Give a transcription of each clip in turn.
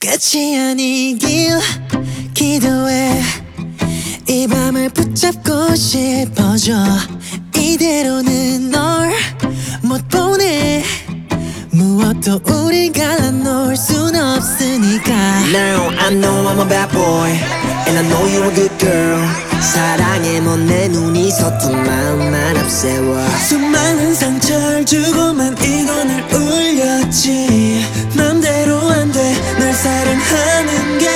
끝이 아니길 기도해. 이 밤을 붙잡고 싶어져. 이대로는 널 못 보내. 무엇도 우리가 나눌 순 없으니까. Now I know I'm a bad boy And I know you're a good girl. 사랑에 먼 내 눈이 서툰 마음만 앞세워. 수많은 상처를 주고만 이건을 울렸지. 맘대로 안 돼 널 사랑하는 게.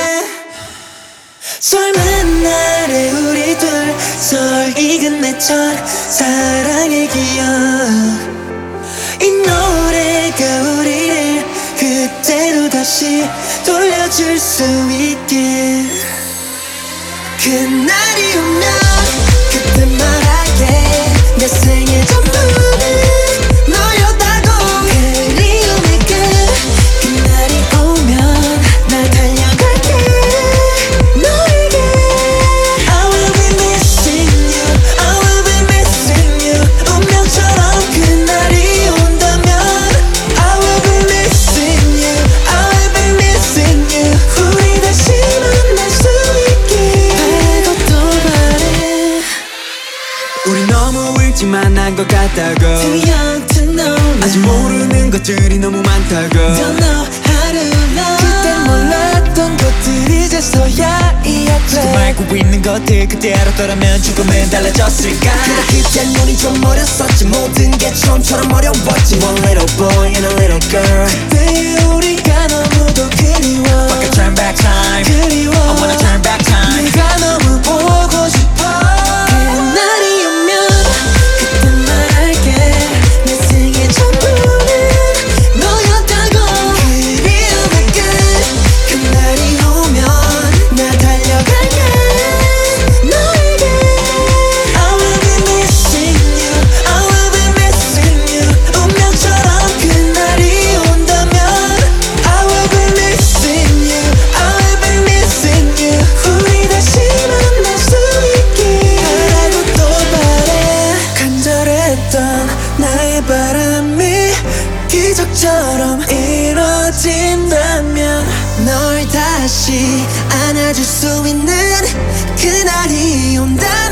젊은 날의 우리 둘 설익은 내 첫 사랑의 기억. 이 노래가 우리를 그때로 다시 돌려줄 수 있게. 그날이 오면 그때 말할게. 내 생의 전부는 너였다고. 그리움의 끝 그날이 오면 날 달려갈게 너에게. I will be missing you. I will be missing you. 운명처럼 그날이 온다면 I will be missing you. I will be missing you. 우리 다시 만날 수 있게 바라고 또 바래. 우리 너무 일찍 만난 것 같다고. Too young to know. 아직 모르는 것들이 너무 많다고. Don't know how to love. 그땐 몰랐던 것들이 이제서야 이해돼. 지금 알고 있는 것들 그때 알았더라면 조금은 달라졌을까. 그래 그땐 눈이 좀 어렸었지. 모든 게 처음처럼 어려웠지. One little boy and a little girl. 그때의 우리가 너무도 그리워. Fuck a turn back time. 그리워. I wanna turn back time. 네가 너무 보고 싶어. 그날이 오면 그때 말할게. 내 생의 전부는 너였다고. 그리움의 끝 그날이 오면 나 달려갈게 너에게. I will be missing you. I will be missing you. 운명처럼 그날이 온다면 I will be missing you. I will be missing you. 우리 다시 만날 수 있게 바라고 또 바래. 간절했던 나의 바람이 기적처럼 이뤄진다면 널 다시 안아줄 수 있는 그날이 온다.